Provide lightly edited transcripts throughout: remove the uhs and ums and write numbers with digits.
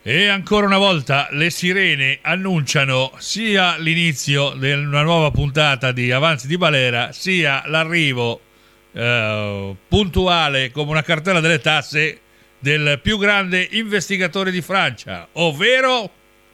E ancora una volta le sirene annunciano sia l'inizio di una nuova puntata di Avanzi di Balera, sia l'arrivo puntuale come una cartella delle tasse del più grande investigatore di Francia, ovvero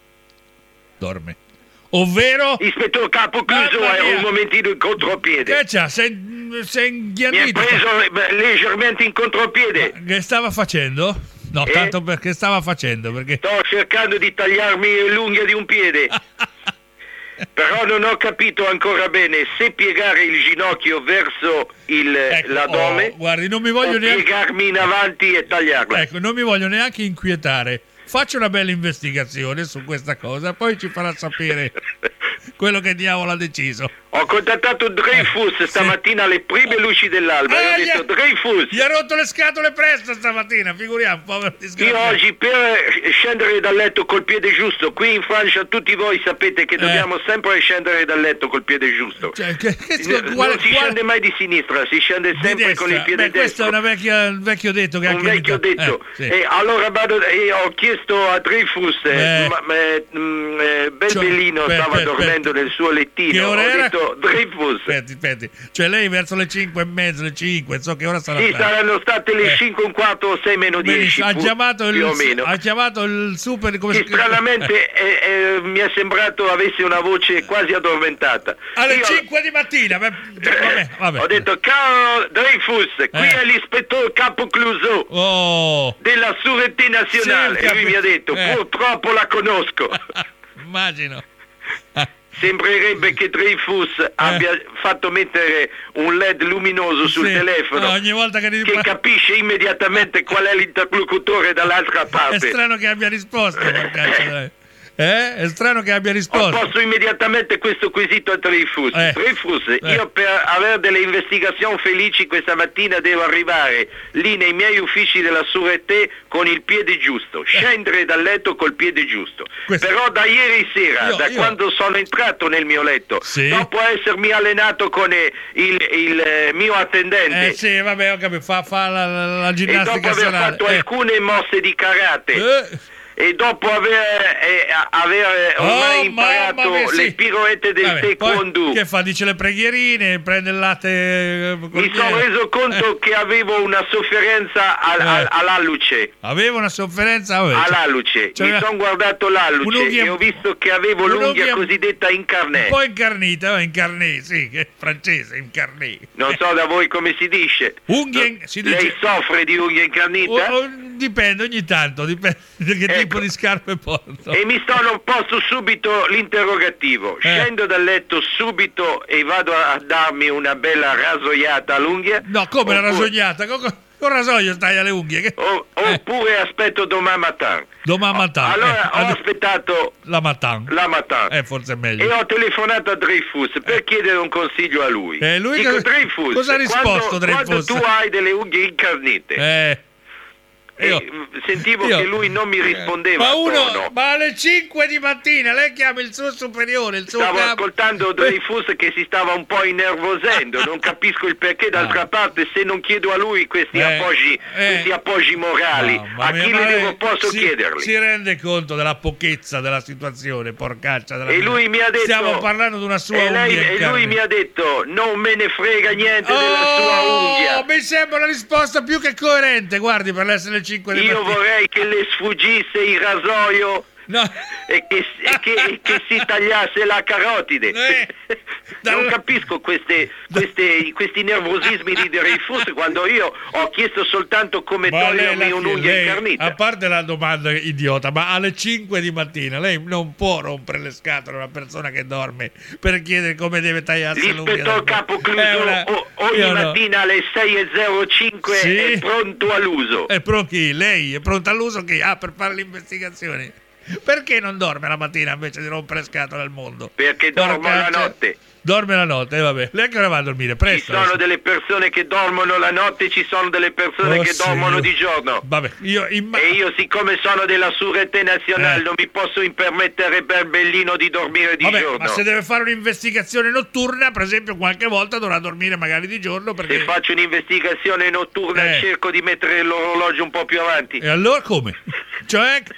Ispettore Capo Cluso, è un momentino in contropiede. Che c'ha? Sei inghiandito? Mi ha preso leggermente in contropiede. Che stava facendo? No, tanto perché stava facendo, perché sto cercando di tagliarmi l'unghia di un piede. Però non ho capito ancora bene se piegare il ginocchio verso l'addome, guardi, non mi voglio piegarmi in avanti e tagliarlo. Ecco, non mi voglio neanche inquietare. Faccio una bella investigazione su questa cosa, poi ci farà sapere quello che diavolo ha deciso. Ho contattato Dreyfus stamattina alle prime luci dell'alba e ho detto: Dreyfus, gli ha rotto le scatole presto stamattina, figuriamo, povero disgraziato. Io oggi per scendere dal letto col piede giusto, qui in Francia tutti voi sapete che dobbiamo sempre scendere dal letto col piede giusto. Cioè, non si scende mai di sinistra, si scende sempre con il piede destro. Questo è un vecchio detto che un vecchio detto. Sì. E allora ho chiesto a Dreyfus, Bellino stava dormendo nel suo lettino. Che ora era? Detto, Dreyfus, aspetti, cioè lei verso le 5:30, le 5, so che ora sarà. Sì, saranno state le 5 e un quarto o 6 meno 10. Ha chiamato il super, come stranamente mi è sembrato avesse una voce quasi addormentata. Alle 5 di mattina. Vabbè. Ho detto: caro Dreyfus, qui è l'ispettore Capo Cluso della Sûreté Nazionale. E lui mi ha detto: purtroppo la conosco. Immagino. Sembrerebbe che Dreyfus abbia fatto mettere un LED luminoso sul telefono ogni volta che capisce immediatamente qual è l'interlocutore dall'altra parte. È strano che abbia risposto. È strano che abbia risposto. Ho posto immediatamente questo quesito a Dreyfus. Dreyfus, io per avere delle investigazioni felici questa mattina devo arrivare lì nei miei uffici della Sûreté con il piede giusto, scendere dal letto col piede giusto. Però da ieri sera, quando sono entrato nel mio letto, dopo essermi allenato con il mio attendente, ho capito, fa la ginnastica, e dopo aver fatto alcune mosse di karate, e dopo aver ormai imparato le piroette del taekwondo, che fa? Dice le preghierine, prende il latte. Mi sono reso conto che avevo una sofferenza all'alluce. Avevo una sofferenza all'alluce. Mi sono guardato l'alluce e ho visto che avevo l'unghia cosiddetta incarnée. Un po' incarnita, sì, che è francese, incarnée. Non so da voi come si dice. Lei soffre di unghia incarnita? Dipende, ogni tanto, dipende che tipo di scarpe porto. E mi sono posto subito l'interrogativo. Scendo dal letto subito e vado a darmi una bella rasoiata all'unghia? No, come la rasoiata? Con rasoio stai alle unghie? Oppure aspetto domani matin. Allora ho aspettato la matin. Forse è meglio. E ho telefonato a Dreyfus per chiedere un consiglio a lui. Dico: Dreyfus, cosa ha risposto Dreyfus? Quando tu hai delle unghie incarnite, sentivo che lui non mi rispondeva. Ma alle 5 di mattina lei chiama il suo superiore, il suo Stavo capo. ascoltando Dreyfus che si stava un po' innervosendo. Non capisco il perché. D'altra parte, se non chiedo a lui questi appoggi morali, a chi posso chiederli? Si rende conto della pochezza della situazione, porcaccia. E lui mi ha detto: stiamo parlando di una sua unghia. E lui mi ha detto: non me ne frega niente della sua unghia. Mi sembra una risposta più che coerente, guardi, per essere le 5 di mattina. Io vorrei che le sfuggisse il rasoio e che si tagliasse la carotide. Non capisco questi nervosismi di Dreyfus quando io ho chiesto soltanto come togliermi un'unghia incarnita. A parte la domanda idiota, ma alle 5 di mattina lei non può rompere le scatole a una persona che dorme per chiedere come deve tagliarsi l'unghia. L'ispettore Capo Cluso ogni mattina alle 6:05 è pronto all'uso. È lei è pronta all'uso per fare l'investigazione. Perché non dorme la mattina invece di rompere scatole al mondo? Perché dormo la notte. Dorme la notte, vabbè. Lei che ora va a dormire presto. Ci sono delle persone che dormono la notte, ci sono delle persone che dormono di giorno. Vabbè, e io, siccome sono della Sûreté Nazionale, non mi posso permettere per Bellino di dormire di giorno. Ma se deve fare un'investigazione notturna, per esempio, qualche volta dovrà dormire magari di giorno. Perché... Se faccio un'investigazione notturna cerco di mettere l'orologio un po' più avanti. E allora come? Cioè...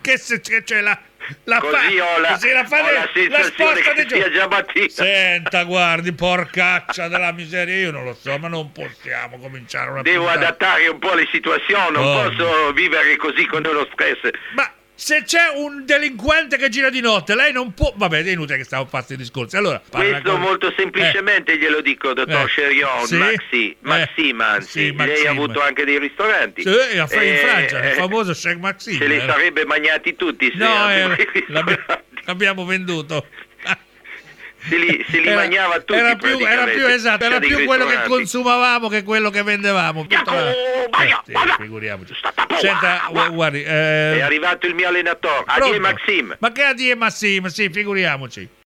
che se c'è la così ho la sensazione che sia già mattina. Senta, guardi, porcaccia della miseria, io non lo so, ma non possiamo cominciare una Devo puntata. adattare un po' le situazioni, non posso vivere così con uno stress. Ma se c'è un delinquente che gira di notte, lei non può... Vabbè, è inutile che stiamo a fare questi discorsi. Allora, questo molto semplicemente glielo dico, dottor Cherion, sì? Maxime, anzi, Maxime. lei ha avuto anche dei ristoranti. Sì, in Francia, il famoso Cheikh Maxime. Se li sarebbe mangiati tutti. L'abbiamo venduto. Se li mangiava tutti. Era più esatto, era più quello che consumavamo che quello che vendevamo. Figuriamoci. Senta, guardi, è arrivato il mio allenatore. Addio Maxime. Ma che addio Maxime? Sì, figuriamoci.